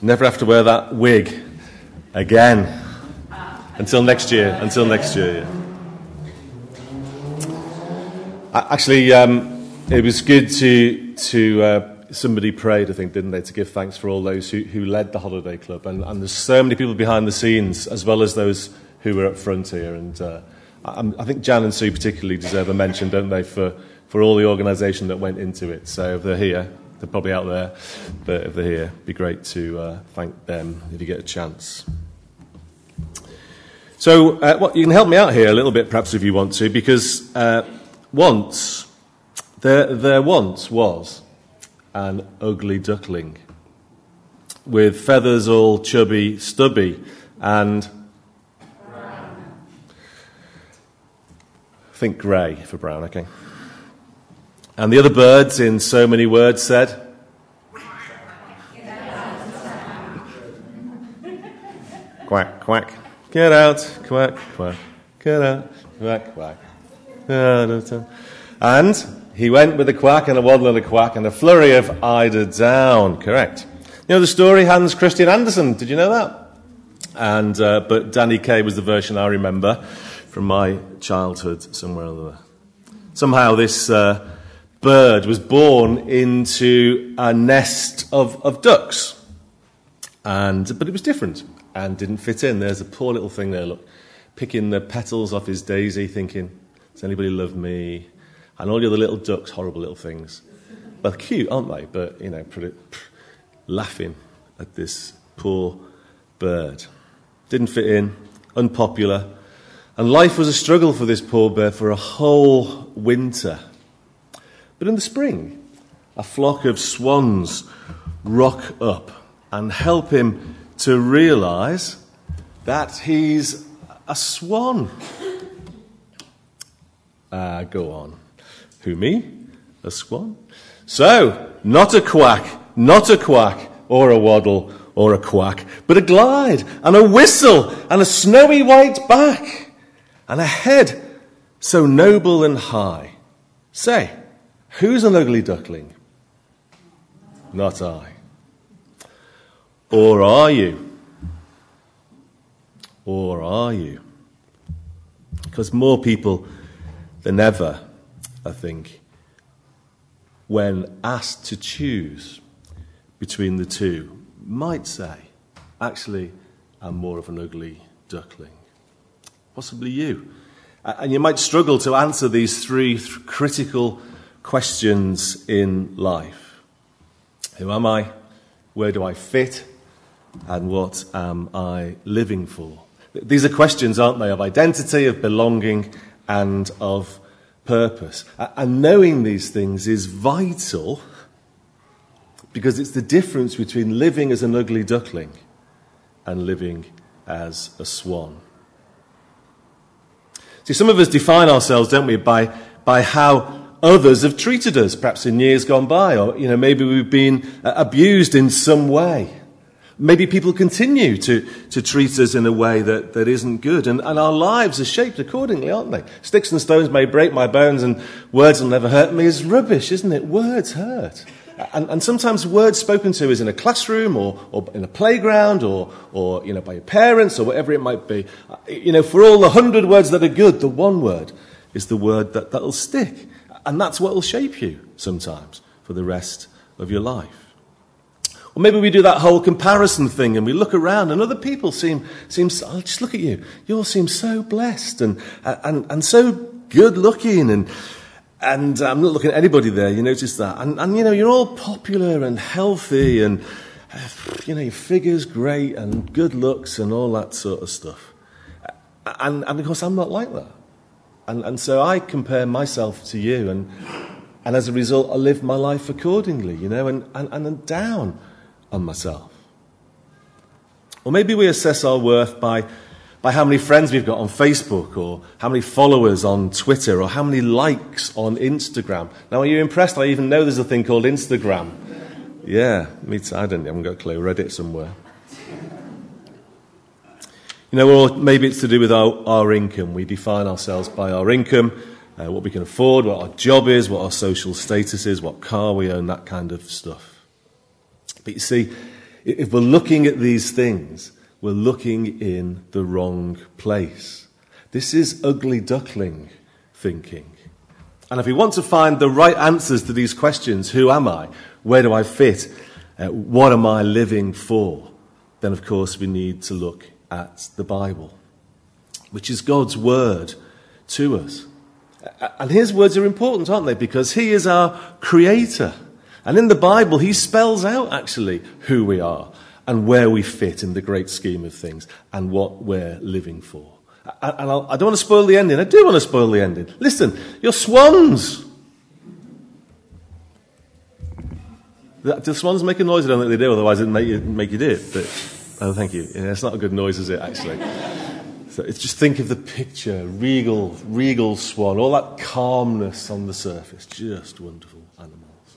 Never have to wear that wig again. Until next year, yeah. Actually, it was good to somebody prayed, I think, didn't they, to give thanks for all those who led the holiday club. And there's so many people behind the scenes, as well as those who were up front here. And I think Jan and Sue particularly deserve a mention, don't they, for all the organisation that went into it. So if they're here, they're probably out there, but if they're here, it'd be great to thank them if you get a chance. So you can help me out here a little bit, perhaps, if you want to, because once there was an ugly duckling with feathers all chubby, stubby, and brown. Think grey for brown, okay. And the other birds, in so many words, said, quack, quack, get out, quack, quack, get out, quack, quack. And he went with a quack and a waddle and a quack and a flurry of eider down. Correct. You know the story, Hans Christian Andersen, did you know that? And but Danny Kaye was the version I remember from my childhood somewhere or other. Somehow this bird was born into a nest of ducks. But it was different and didn't fit in. There's a poor little thing there, look, picking the petals off his daisy, thinking, does anybody love me? And all the other little ducks, horrible little things. Well, cute, aren't they? But, pretty, laughing at this poor bird. Didn't fit in, unpopular. And life was a struggle for this poor bird for a whole winter. But in the spring, a flock of swans rock up and help him to realise that he's a swan. Go on. Who, me? A swan? So, not a quack, or a waddle, or a quack, but a glide, and a whistle, and a snowy white back, and a head so noble and high. Say, who's an ugly duckling? Not I. Or are you? Or are you? Because more people than ever, I think, when asked to choose between the two, might say, actually, I'm more of an ugly duckling. Possibly you. And you might struggle to answer these three critical questions in life. Who am I? Where do I fit? And what am I living for? These are questions, aren't they, of identity, of belonging, and of purpose. And knowing these things is vital because it's the difference between living as an ugly duckling and living as a swan. See, some of us define ourselves, don't we, by how others have treated us, perhaps in years gone by, or maybe we've been abused in some way. Maybe people continue to treat us in a way that isn't good. And our lives are shaped accordingly, aren't they? Sticks and stones may break my bones and words will never hurt me is rubbish, isn't it? Words hurt. And sometimes words spoken to is in a classroom or in a playground or by your parents or whatever it might be. For all the 100 words that are good, the one word is the word that'll stick. And that's what will shape you sometimes for the rest of your life. Or maybe we do that whole comparison thing and we look around and other people seem oh, just look at you. You all seem so blessed and so good looking and I'm not looking at anybody there, you notice that. And you're all popular and healthy and your figure's great and good looks and all that sort of stuff. And of course I'm not like that. And so I compare myself to you and as a result I live my life accordingly, and down on myself. Or maybe we assess our worth by how many friends we've got on Facebook or how many followers on Twitter or how many likes on Instagram. Now, are you impressed? I even know there's a thing called Instagram. Yeah, me too. I haven't got a clue. Read it somewhere. Or maybe it's to do with our income. We define ourselves by our income, what we can afford, what our job is, what our social status is, what car we own, that kind of stuff. But you see, If we're looking at these things, we're looking in the wrong place. This is ugly duckling thinking. And if we want to find the right answers to these questions, who am I? Where do I fit? What am I living for? Then, of course, we need to look at the Bible, which is God's word to us. And his words are important, aren't they? Because he is our creator. And in the Bible, he spells out, actually, who we are and where we fit in the great scheme of things and what we're living for. And I don't want to spoil the ending. I do want to spoil the ending. Listen, you're swans. Do swans make a noise? I don't think they do, otherwise it'd make you do it. But, oh, thank you. Yeah, it's not a good noise, is it, actually? So it's just think of the picture, regal swan, all that calmness on the surface. Just wonderful animals.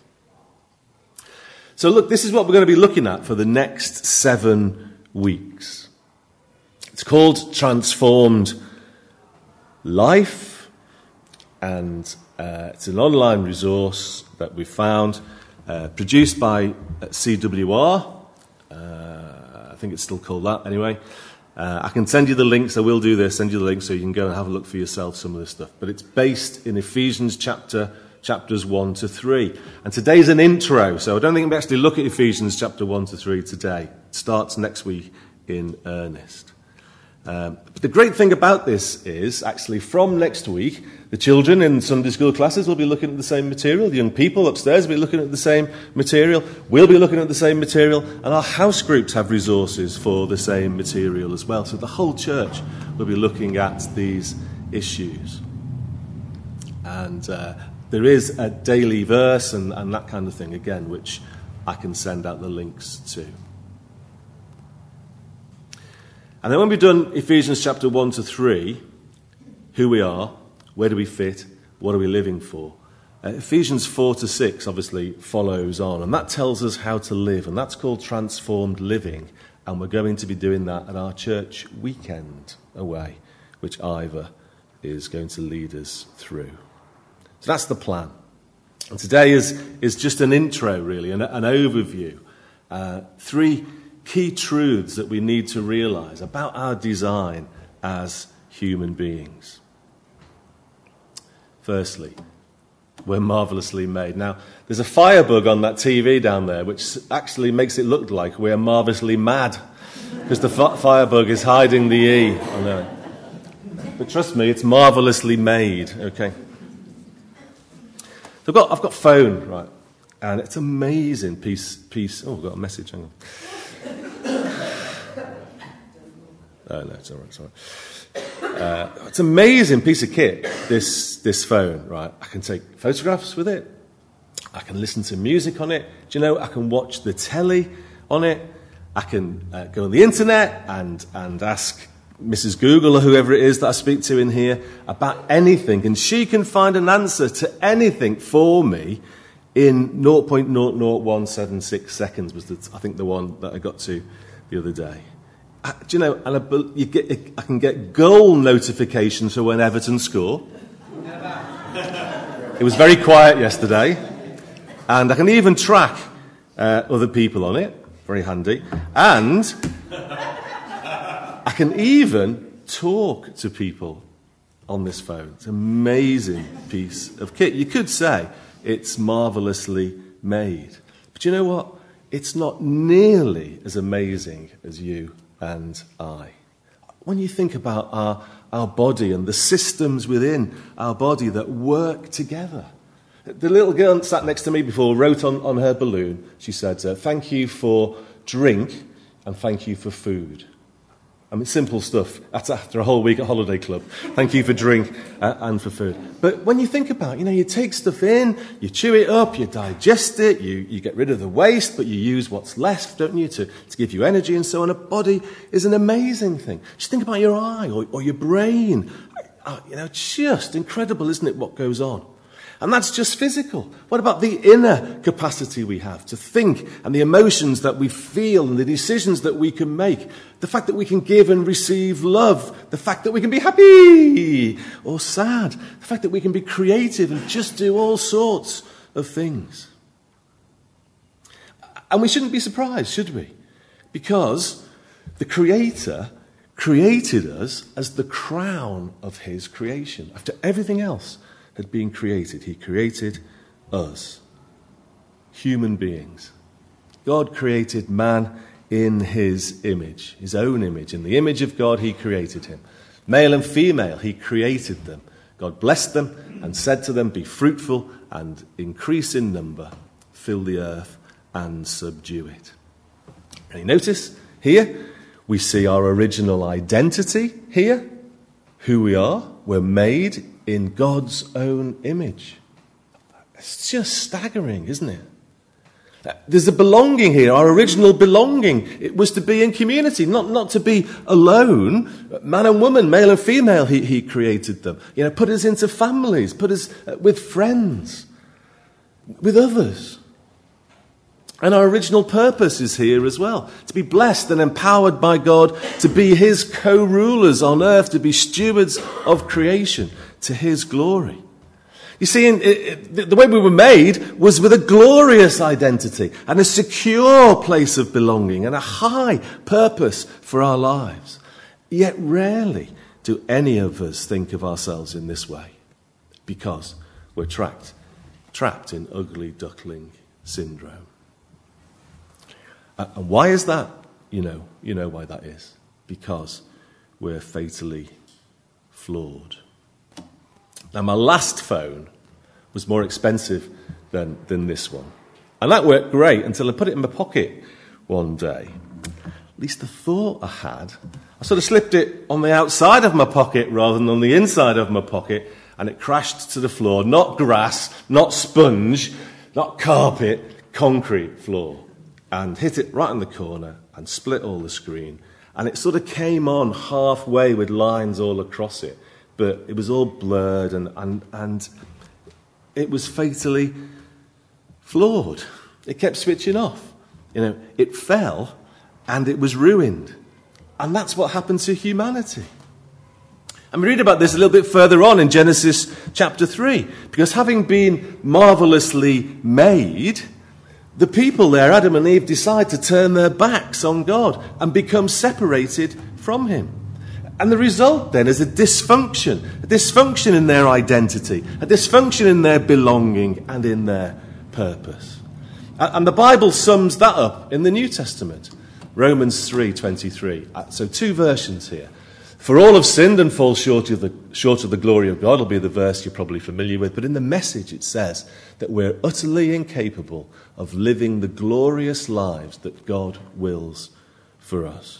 So look, this is what we're going to be looking at for the next 7 weeks. It's called Transformed Life, and it's an online resource that we found, produced by CWR. I think it's still called that anyway. I can send you the links. I will do this, send you the links so you can go and have a look for yourself, some of this stuff. But it's based in Ephesians chapters 1 to 3. And today's an intro, so I don't think we actually look at Ephesians chapter 1 to 3 today. It starts next week in earnest. But the great thing about this is, actually, from next week, the children in Sunday school classes will be looking at the same material. The young people upstairs will be looking at the same material. We'll be looking at the same material. And our house groups have resources for the same material as well. So the whole church will be looking at these issues. And there is a daily verse and that kind of thing, again, which I can send out the links to. And then when we've done Ephesians chapter 1 to 3, who we are, where do we fit, what are we living for, Ephesians 4 to 6 obviously follows on, and that tells us how to live, and that's called transformed living, and we're going to be doing that at our church weekend away, which Ivor is going to lead us through. So that's the plan. And today is just an intro, really, an overview. 3 key truths that we need to realize about our design as human beings. Firstly, we're marvelously made. Now, there's a firebug on that TV down there which actually makes it look like we're marvelously mad, because the firebug is hiding the E. I know. But trust me, it's marvelously made, okay? So I've got phone, right, and it's an amazing piece. Oh, I've got a message, hang on. Oh, no, it's all right. It's an amazing piece of kit, this phone, right? I can take photographs with it. I can listen to music on it. Do you know, I can watch the telly on it. I can go on the internet and ask Mrs. Google or whoever it is that I speak to in here about anything. And she can find an answer to anything for me in 0.00176 seconds was, I think, the one that I got to the other day. Do you know, and I can get goal notifications for when Everton score. It was very quiet yesterday. And I can even track other people on it. Very handy. And I can even talk to people on this phone. It's an amazing piece of kit. You could say it's marvelously made. But you know what? It's not nearly as amazing as you and I. When you think about our body and the systems within our body that work together. The little girl that sat next to me before wrote on her balloon, she said, thank you for drink and thank you for food. I mean, simple stuff. That's after a whole week at Holiday Club. Thank you for drink and for food. But when you think about it, you take stuff in, you chew it up, you digest it, you get rid of the waste, but you use what's left, don't you, to give you energy and so on. A body is an amazing thing. Just think about your eye or your brain. Just incredible, isn't it, what goes on? And that's just physical. What about the inner capacity we have to think and the emotions that we feel and the decisions that we can make? The fact that we can give and receive love. The fact that we can be happy or sad. The fact that we can be creative and just do all sorts of things. And we shouldn't be surprised, should we? Because the Creator created us as the crown of his creation. After everything else had been created, he created us, human beings. God created man in his image, his own image. In the image of God, he created him. Male and female, he created them. God blessed them and said to them, "Be fruitful and increase in number, fill the earth and subdue it." And you notice here, we see our original identity here, who we are. We're made in God's own image. It's just staggering, isn't it? There's a belonging here, our original belonging. It was to be in community, not to be alone. Man and woman, male and female, he created them. Put us into families, put us with friends, with others. And our original purpose is here as well, to be blessed and empowered by God, to be his co-rulers on earth, to be stewards of creation to his glory. You see, the way we were made was with a glorious identity and a secure place of belonging and a high purpose for our lives. Yet rarely do any of us think of ourselves in this way, because we're trapped in ugly duckling syndrome. And why is that? You know why that is. Because we're fatally flawed. Now, my last phone was more expensive than this one. And that worked great until I put it in my pocket one day. At least the thought I had, I sort of slipped it on the outside of my pocket rather than on the inside of my pocket, and it crashed to the floor. Not grass, not sponge, not carpet, concrete floor. And hit it right in the corner and split all the screen. And it sort of came on halfway with lines all across it. But it was all blurred and it was fatally flawed. It kept switching off. It fell and it was ruined. And that's what happened to humanity. And we read about this a little bit further on in Genesis chapter 3. Because having been marvelously made, the people there, Adam and Eve, decide to turn their backs on God and become separated from him. And the result then is a dysfunction in their identity, a dysfunction in their belonging and in their purpose. And the Bible sums that up in the New Testament, Romans 3:23. So 2 versions here. For all have sinned and fall short of the glory of God, will be the verse you're probably familiar with. But in the Message it says that we're utterly incapable of living the glorious lives that God wills for us.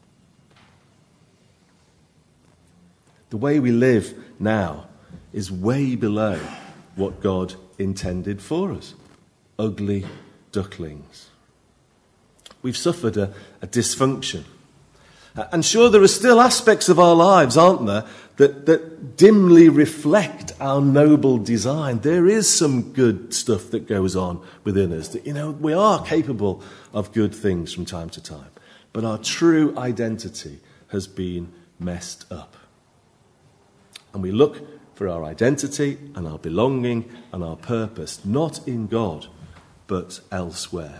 The way we live now is way below what God intended for us. Ugly ducklings. We've suffered a dysfunction. And sure, there are still aspects of our lives, aren't there, that dimly reflect our noble design. There is some good stuff that goes on within us. That, we are capable of good things from time to time. But our true identity has been messed up. And we look for our identity and our belonging and our purpose, not in God, but elsewhere.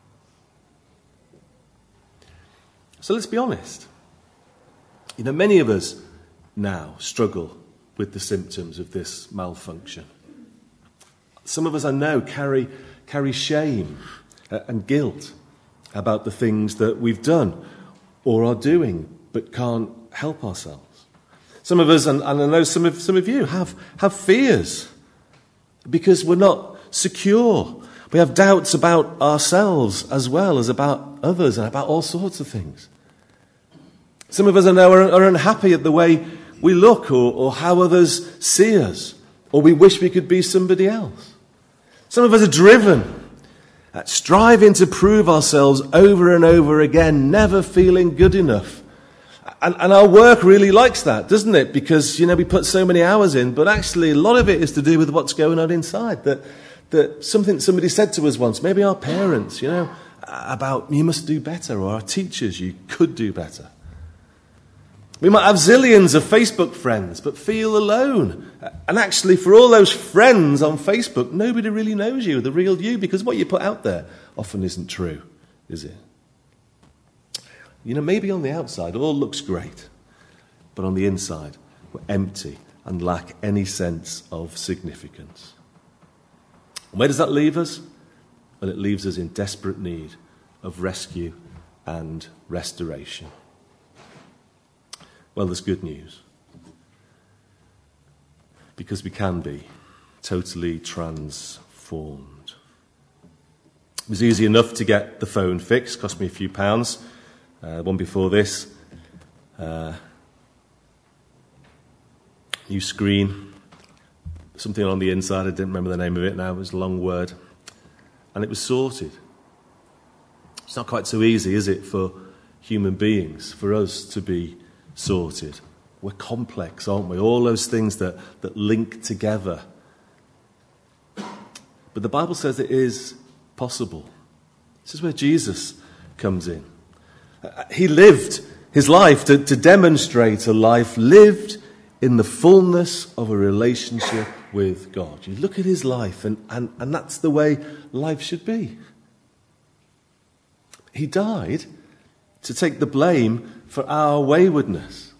So let's be honest. Many of us now struggle with the symptoms of this malfunction. Some of us, I know, carry shame and guilt about the things that we've done or are doing, but can't help ourselves. Some of us, and I know some of you, have fears because we're not secure. We have doubts about ourselves as well as about others and about all sorts of things. Some of us, I know, are unhappy at the way we look or how others see us, or we wish we could be somebody else. Some of us are driven, striving to prove ourselves over and over again, never feeling good enough. And our work really likes that, doesn't it? Because, we put so many hours in, but actually a lot of it is to do with what's going on inside. That something somebody said to us once, maybe our parents, about you must do better, or our teachers, you could do better. We might have zillions of Facebook friends, but feel alone. And actually, for all those friends on Facebook, nobody really knows you, the real you, because what you put out there often isn't true, is it? Maybe on the outside all looks great, but on the inside we're empty and lack any sense of significance. And where does that leave us? Well, it leaves us in desperate need of rescue and restoration. Well, there's good news, because we can be totally transformed. It was easy enough to get the phone fixed, cost me a few pounds. One before this, new screen, something on the inside, I didn't remember the name of it now, it was a long word, and it was sorted. It's not quite so easy, is it, for human beings, for us to be sorted. We're complex, aren't we? All those things that link together. But the Bible says it is possible. This is where Jesus comes in. He lived his life to demonstrate a life lived in the fullness of a relationship with God. You look at his life, and that's the way life should be. He died to take the blame for our waywardness.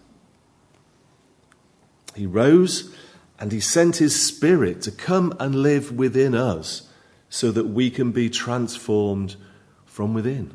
He rose and he sent his Spirit to come and live within us so that we can be transformed from within.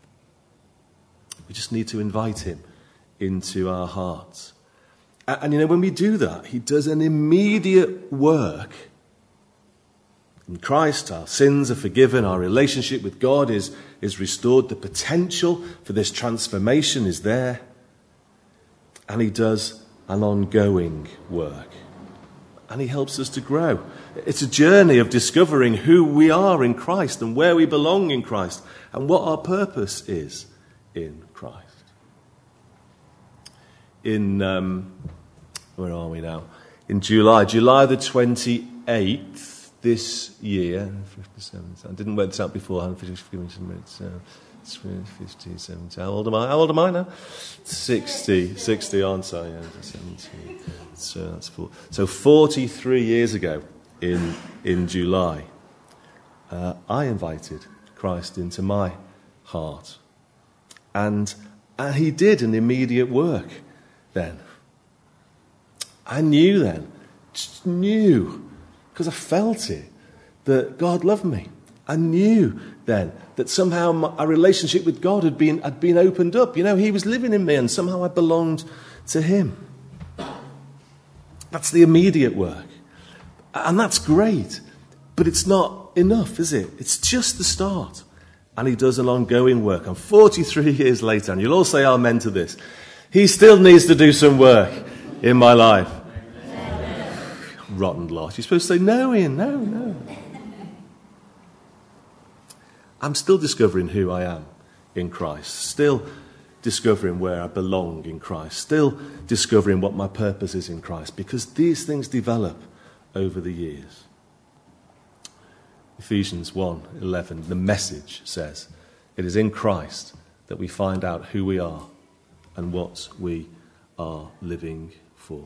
We just need to invite him into our hearts. And when we do that, he does an immediate work. In Christ, our sins are forgiven, our relationship with God is restored, the potential for this transformation is there, and he does an ongoing work. And he helps us to grow. It's a journey of discovering who we are in Christ and where we belong in Christ and what our purpose is in Christ. In, where are we now? In July the 28th this year, 57, I didn't work this out before, I'm 57, how old am I now? 60, aren't I? Yeah, 70. So 43 years ago in July, I invited Christ into my heart. And he did an immediate work then. I knew then, just knew, because I felt it, that God loved me. I knew then that somehow our relationship with God had been opened up. He was living in me and somehow I belonged to him. That's the immediate work. And that's great. But it's not enough, is it? It's just the start. And he does an ongoing work. And 43 years later, and you'll all say amen to this, he still needs to do some work in my life. Amen. Rotten lot. You're supposed to say, no, Ian, no. I'm still discovering who I am in Christ. Still discovering where I belong in Christ. Still discovering what my purpose is in Christ. Because these things develop over the years. Ephesians 1:11, the Message says, it is in Christ that we find out who we are and what we are living for.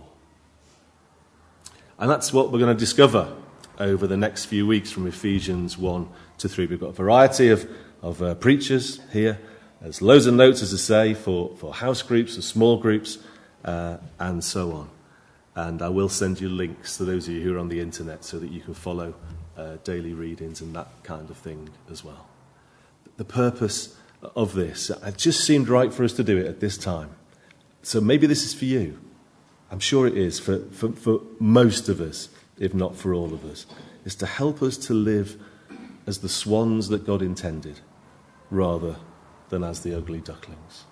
And that's what we're going to discover over the next few weeks from Ephesians 1 to 3. We've got a variety of preachers here. There's loads of notes, as I say, for house groups, for small groups, and so on. And I will send you links to those of you who are on the internet so that you can follow daily readings and that kind of thing as well. The purpose of this, it just seemed right for us to do it at this time. So maybe this is for you. I'm sure it is for most of us, if not for all of us, is to help us to live as the swans that God intended, rather than as the ugly ducklings.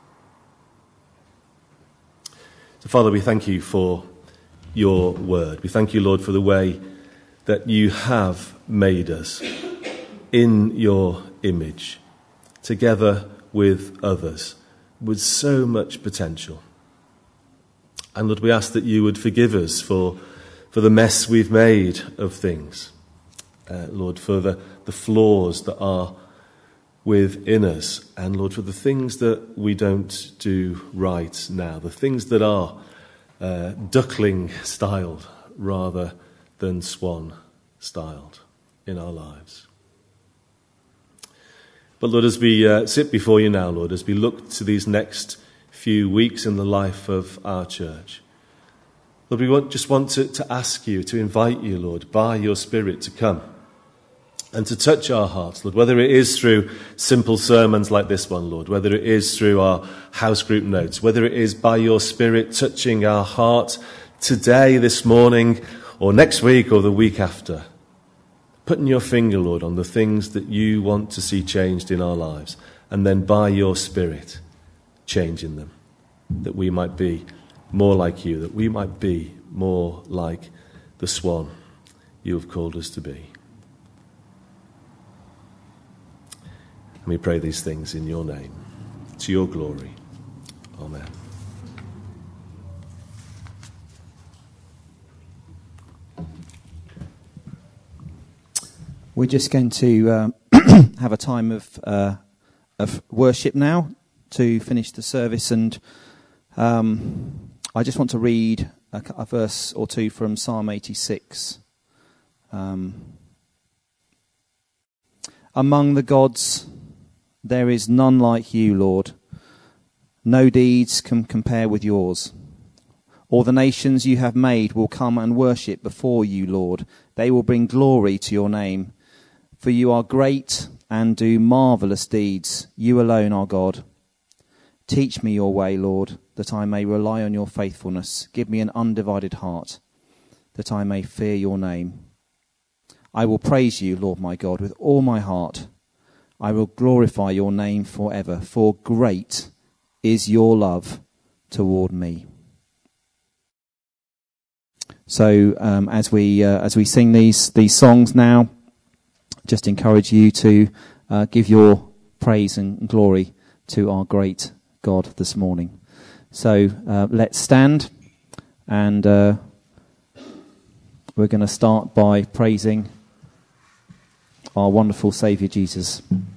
So, Father, we thank you for your word. We thank you, Lord, for the way that you have made us in your image, together with others, with so much potential. And Lord, we ask that you would forgive us for the mess we've made of things. Lord, for the flaws that are within us. And Lord, for the things that we don't do right now. The things that are duckling-styled rather than swan-styled in our lives. But Lord, as we sit before you now, Lord, as we look to these next few weeks in the life of our church, Lord, we just want to ask you, to invite you, Lord, by your Spirit to come and to touch our hearts, Lord, whether it is through simple sermons like this one, Lord, whether it is through our house group notes, whether it is by your Spirit touching our heart today, this morning, or next week, or the week after. Putting your finger, Lord, on the things that you want to see changed in our lives, and then by your Spirit changing them, that we might be more like you, that we might be more like the swan you have called us to be. And we pray these things in your name, to your glory. Amen. We're just going to have a time of worship now to finish the service, and I just want to read a verse or two from Psalm 86. Among the gods there is none like you, Lord. No deeds can compare with yours. All the nations you have made will come and worship before you, Lord. They will bring glory to your name. For you are great and do marvellous deeds. You alone are God. Teach me your way, Lord, that I may rely on your faithfulness. Give me an undivided heart, that I may fear your name. I will praise you, Lord my God, with all my heart. I will glorify your name forever, for great is your love toward me. So as we sing these songs now, just encourage you to give your praise and glory to our great God this morning. So let's stand, and we're going to start by praising our wonderful Saviour Jesus.